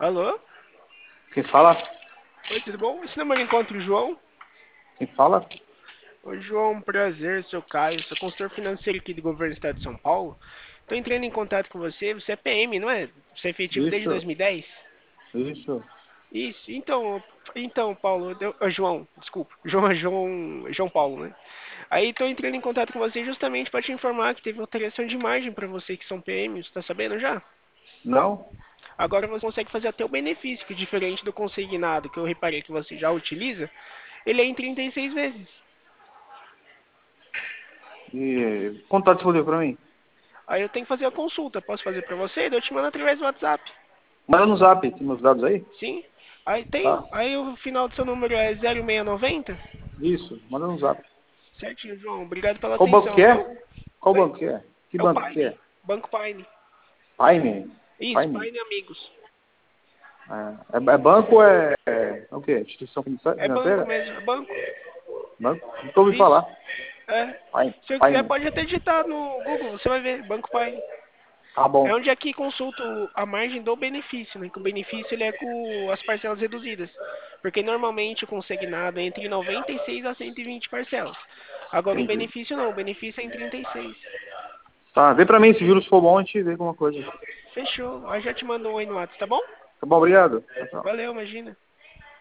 Alô? Quem fala? Oi, tudo bom? Esse número encontra o João? Quem fala? Oi, João, prazer, sou Caio, sou consultor financeiro aqui do governo do estado de São Paulo. Estou entrando em contato com você, você é PM, não é? Você é efetivo desde Isso, 2010? isso. Isso, então, Paulo, João, desculpa, João Paulo, né? Aí estou entrando em contato com você justamente para te informar que teve alteração de margem para você que são PMs, tá sabendo já? Não? Agora você consegue fazer até o benefício, que diferente do consignado, que eu reparei que você já utiliza, ele é em 36 vezes. E quanto tá disponível pra mim? Aí eu tenho que fazer a consulta. Posso fazer pra você? Daí eu te mando através do WhatsApp. Manda no zap, tem meus dados aí? Sim? Aí Tá? tenho. Aí o final do seu número é 0690. Isso, manda no zap. Certinho, João. Obrigado pela Qual banco que atenção, viu? é? Qual Oi? banco que é? Que É o banco que Paine. é? Banco Paine. Paine? Isso, Paine? Paine Amigos. É banco ou é o quê? Instituição É banco financeira? mesmo, é banco. Banco? Nunca ouvi Isso. falar. É. Paine. Se eu quiser, Paine. pode até digitar no Google. Você vai ver. Banco Paine. Tá É bom. onde aqui consulto a margem do benefício, né? Que o benefício ele é com as parcelas reduzidas. Porque normalmente o consignado é entre 96 a 120 parcelas. Agora o Entendi. benefício não, o benefício é em 36. Tá, vê pra mim, se juros for bom, a gente vê alguma coisa. Fechou. Aí já te mando um aí no WhatsApp, tá bom? Tá bom, obrigado. Tchau, tchau. Valeu, imagina.